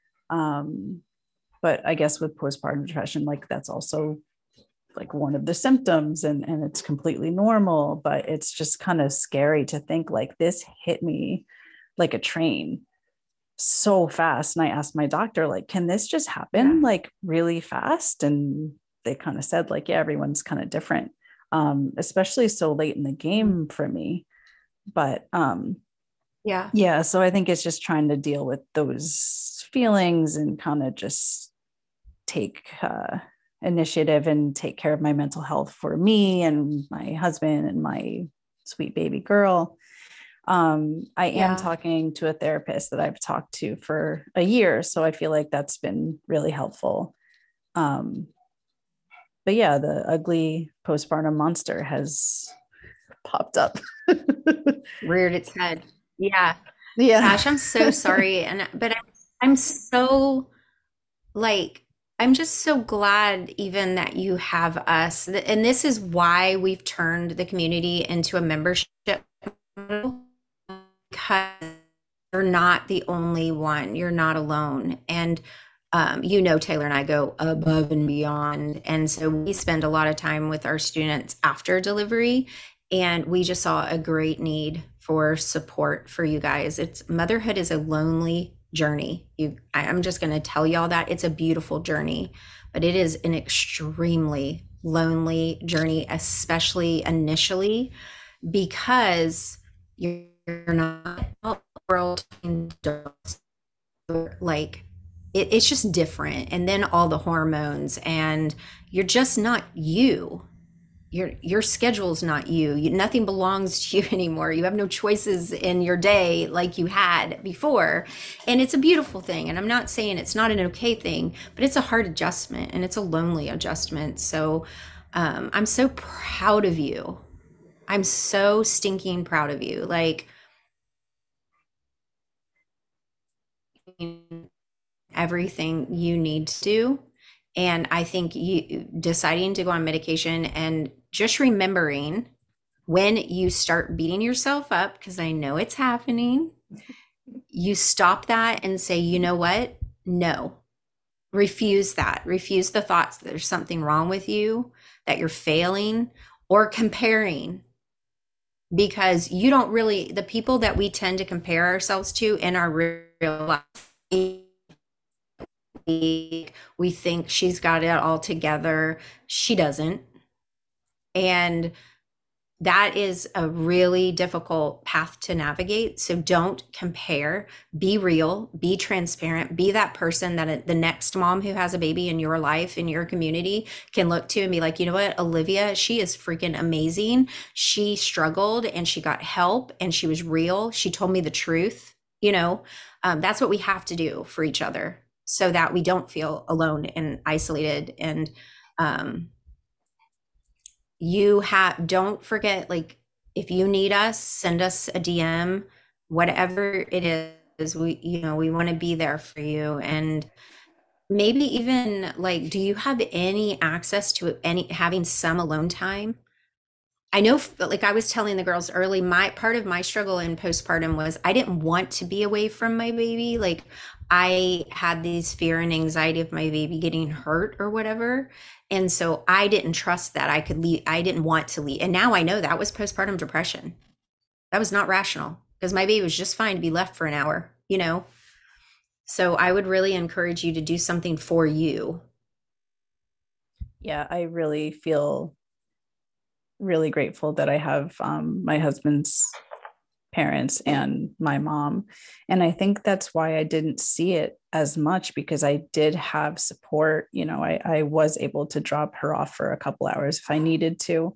But I guess with postpartum depression, like that's also like one of the symptoms and it's completely normal, but it's just kind of scary to think like this hit me like a train so fast. And I asked my doctor, like, can this just happen like really fast? And they kind of said like, yeah, everyone's kind of different, especially so late in the game for me. But yeah. So I think it's just trying to deal with those feelings and kind of just take initiative and take care of my mental health for me and my husband and my sweet baby girl. I am talking to a therapist that I've talked to for a year. So I feel like that's been really helpful. But yeah, the ugly postpartum monster has popped up. Reared its head. Yeah. Yeah. Gosh, I'm so sorry. But I'm so like, I'm just so glad even that you have us. And this is why we've turned the community into a membership model. Because you're not the only one. You're not alone. And Taylor and I go above and beyond. And so we spend a lot of time with our students after delivery. And we just saw a great need for support for you guys. Motherhood is a lonely journey. I'm just going to tell y'all that it's a beautiful journey, but it is an extremely lonely journey, especially initially, because you're not world like it's just different. And then all the hormones, and you're just not you. Your schedule's not you. Nothing belongs to you anymore. You have no choices in your day like you had before. And it's a beautiful thing. And I'm not saying it's not an okay thing, but it's a hard adjustment and it's a lonely adjustment. So I'm so proud of you. I'm so stinking proud of you. Like, everything you need to do. And I think you deciding to go on medication and just remembering when you start beating yourself up, because I know it's happening, you stop that and say, you know what? No, refuse that. Refuse the thoughts that there's something wrong with you, that you're failing or comparing. Because you don't really, the people that we tend to compare ourselves to in our real life, we think she's got it all together. She doesn't. And that is a really difficult path to navigate. So don't compare. Be real, be transparent, be that person that the next mom who has a baby in your life, in your community, can look to and be like, you know what, Olivia, she is freaking amazing. She struggled and she got help and she was real. She told me the truth. That's what we have to do for each other so that we don't feel alone and isolated. And don't forget, like, if you need us, send us a DM, whatever it is, we want to be there for you. And maybe even, like, do you have any access to having some alone time? I know, like I was telling the girls early, my part of my struggle in postpartum was I didn't want to be away from my baby. Like, I had these fear and anxiety of my baby getting hurt or whatever. And so I didn't trust that I could leave. I didn't want to leave. And now I know that was postpartum depression. That was not rational, because my baby was just fine to be left for an hour, So I would really encourage you to do something for you. Yeah, I really feel really grateful that I have my husband's parents and my mom. And I think that's why I didn't see it as much, because I did have support. I was able to drop her off for a couple hours if I needed to.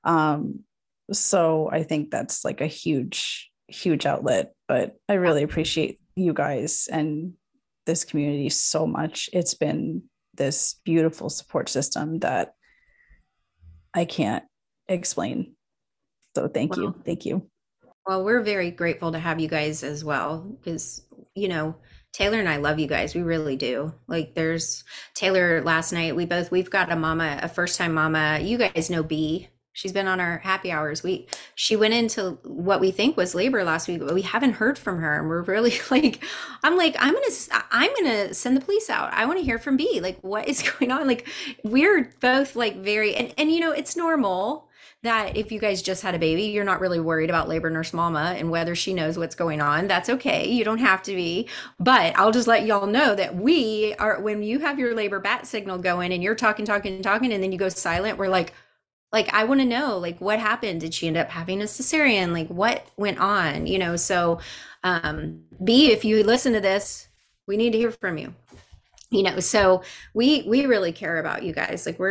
So I think that's like a huge, huge outlet. But I really appreciate you guys and this community so much. It's been this beautiful support system that I can't explain. So thank you. Well, we're very grateful to have you guys as well, because Taylor and I love you guys. We really do. Like, there's Taylor last night, we've got a first-time mama. You guys know B. She's been on our happy hours. She went into what we think was labor last week, but we haven't heard from her. And we're really like, I'm gonna send the police out. I want to hear from B. Like, what is going on? Like, we're both like very, and it's normal that if you guys just had a baby, you're not really worried about labor nurse mama and whether she knows what's going on. That's okay. You don't have to be. But I'll just let y'all know that we are, when you have your labor bat signal going and you're talking, and then you go silent, we're like, I want to know, like, what happened? Did she end up having a cesarean? Like, what went on? So B, if you listen to this, we need to hear from you. So we really care about you guys. Like,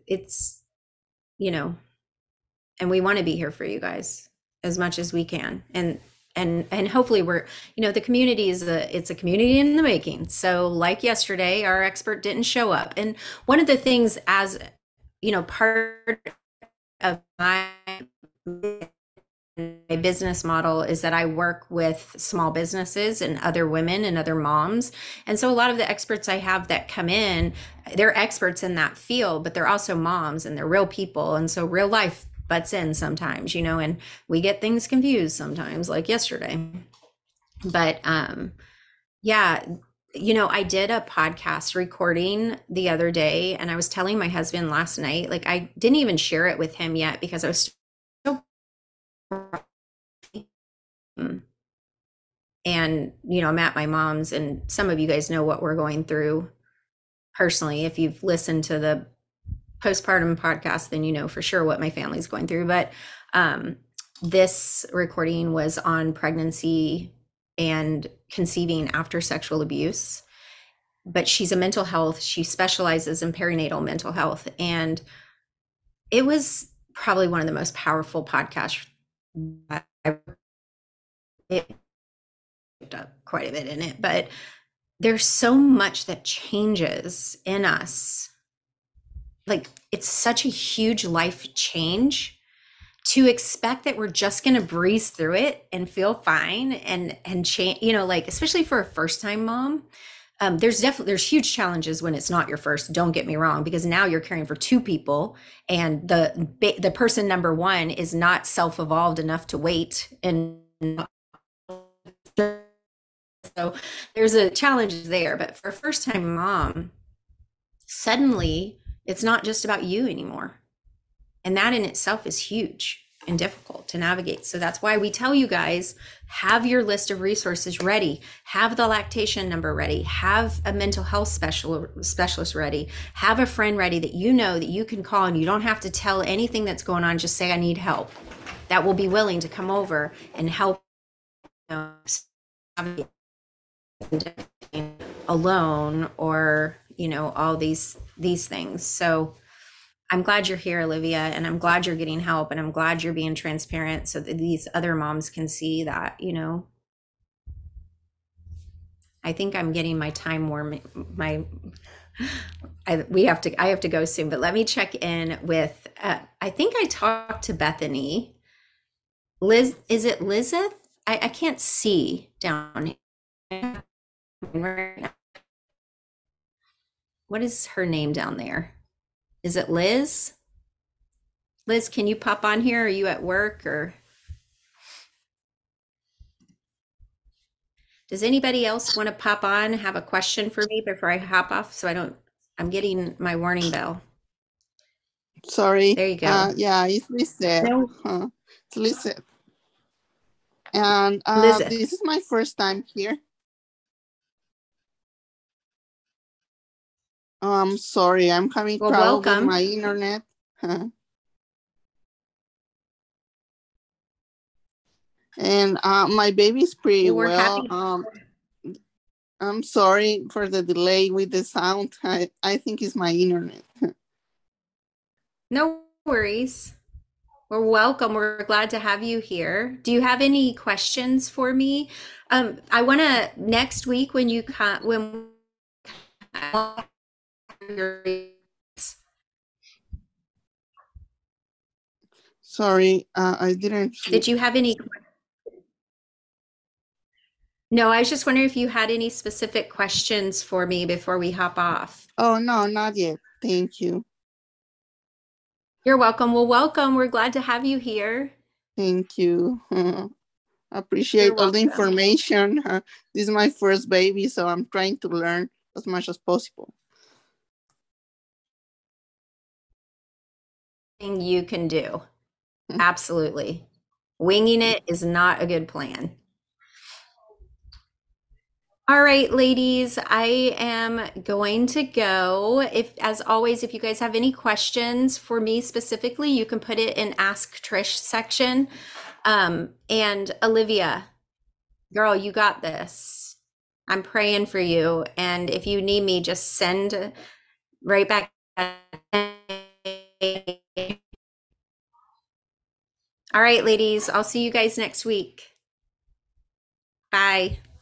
and we want to be here for you guys as much as we can. And hopefully we're, the community it's a community in the making. So like yesterday, our expert didn't show up. And one of the things, as part of my business model is that I work with small businesses and other women and other moms. And so a lot of the experts I have that come in, they're experts in that field, but they're also moms and they're real people. And so real life butts in sometimes, and we get things confused sometimes, like yesterday. But yeah, I did a podcast recording the other day, and I was telling my husband last night, like, I didn't even share it with him yet because I was so, and I'm at my mom's, and some of you guys know what we're going through personally. If you've listened to the postpartum podcast, then you know for sure what my family's going through. But this recording was on pregnancy and conceiving after sexual abuse. But she's a mental health. She specializes in perinatal mental health. And it was probably one of the most powerful podcasts. It picked up quite a bit in it, but there's so much that changes in us. Like, it's such a huge life change to expect that we're just going to breeze through it and feel fine and change, like, especially for a first time mom. There's huge challenges when it's not your first, don't get me wrong, because now you're caring for two people, and the person number one is not self-evolved enough to wait. And so there's a challenge there. But for a first time mom, suddenly it's not just about you anymore. And that in itself is huge and difficult to navigate. So that's why we tell you guys, have your list of resources ready, have the lactation number ready, have a mental health specialist ready, have a friend ready that you can call, and you don't have to tell anything that's going on. Just say, I need help. That will be willing to come over and help alone, or all these things. So I'm glad you're here, Olivia, and I'm glad you're getting help, and I'm glad you're being transparent so that these other moms can see that, I think I'm getting my time warm. I have to go soon, but let me check in with, I think I talked to Bethany. Liz, is it Lizeth? I can't see down here. What is her name down there? Is it Liz? Liz, can you pop on here? Are you at work or? Does anybody else want to pop on, have a question for me before I hop off? So I'm getting my warning bell. Sorry. There you go. Yeah, it's Lizeth. No. It's Lizeth. And Lizeth. this is my first time here. I'm sorry, I'm having trouble with my internet. And my baby's pretty well. I'm sorry for the delay with the sound. I think it's my internet. No worries. Well, welcome. We're glad to have you here. Do you have any questions for me? I want to next week when you come, Sorry, I didn't. Did you have any? No, I was just wondering if you had any specific questions for me before we hop off. Oh, no, not yet. Thank you. You're welcome. Well, welcome. We're glad to have you here. Thank you. Appreciate all the information. This is my first baby, so I'm trying to learn as much as possible. You can do. Absolutely. Winging it is not a good plan. All right, ladies, I am going to go. As always, if you guys have any questions for me specifically, you can put it in Ask Trish section. And Olivia, girl, you got this. I'm praying for you. And if you need me, just send right back. All right, ladies, I'll see you guys next week. Bye.